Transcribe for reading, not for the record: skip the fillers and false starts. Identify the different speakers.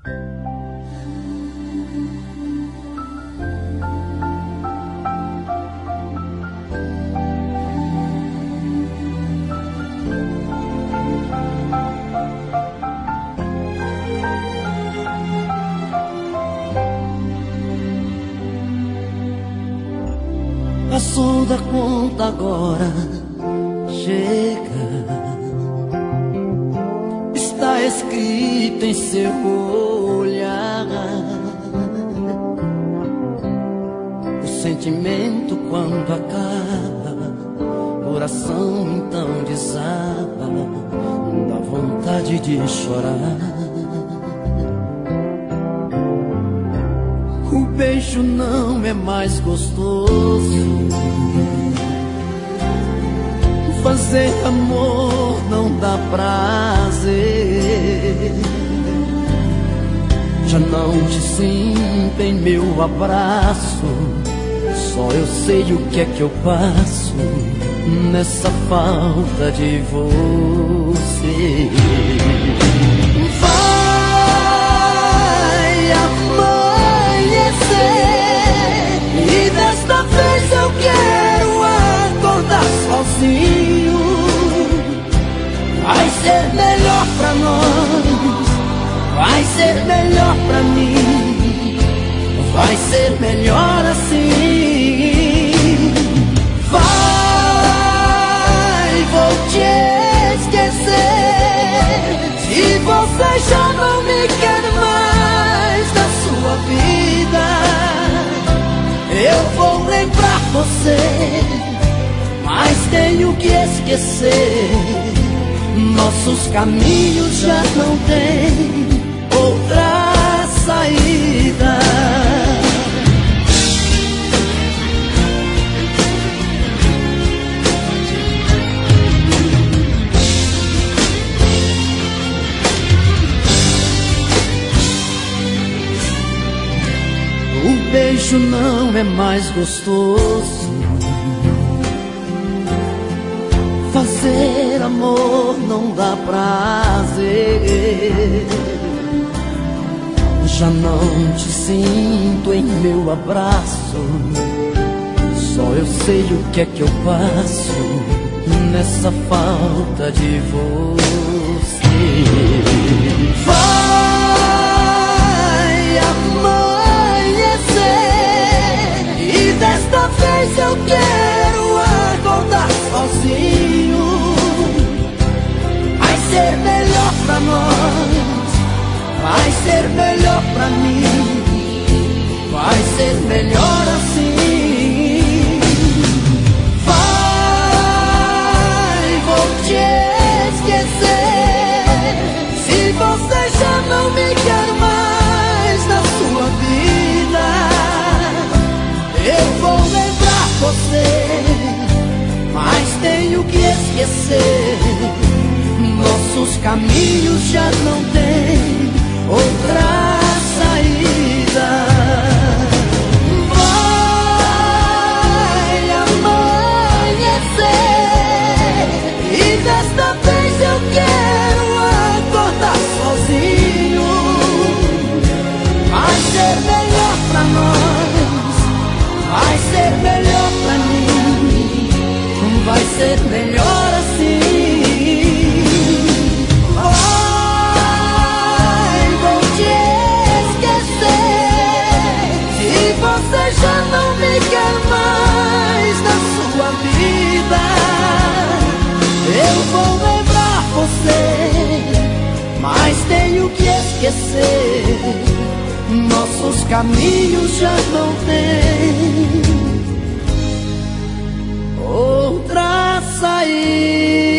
Speaker 1: Passou da conta agora, chega. Está escrito em seu olhar. O sentimento quando acaba, o coração então desaba, dá vontade de chorar. O beijo não é mais gostoso, fazer amor não dá prazer. Já não te sinto em meu abraço, só eu sei o que é que eu passo nessa falta de você. Vai amanhecer e desta vez eu quero acordar sozinho. Vai ser melhor pra nós, vai ser melhor pra mim, vai ser melhor assim. Vai, vou te esquecer, se você já não me quer mais na sua vida. Eu vou lembrar você, mas tenho que esquecer. Nossos caminhos já não têm outra saída. O beijo não é mais gostoso, fazer amor não dá prazer. Já não te sinto em meu abraço, só eu sei o que é que eu passo nessa falta de você. Vai amanhecer e desta vez eu quero acordar sozinho. Vai ser melhor pra nós, vai ser melhor pra mim, vai ser melhor assim. Vai, vou te esquecer, se você já não me quer mais na sua vida. Eu vou lembrar você, mas tenho que esquecer. Nossos caminhos já não têm outra saída. Vai amanhecer e desta vez eu quero acordar sozinho. Vai ser melhor pra nós, vai ser melhor pra mim, vai ser melhor assim. Você já não me quer mais na sua vida. Eu vou lembrar você, mas tenho que esquecer. Nossos caminhos já não têm outra saída.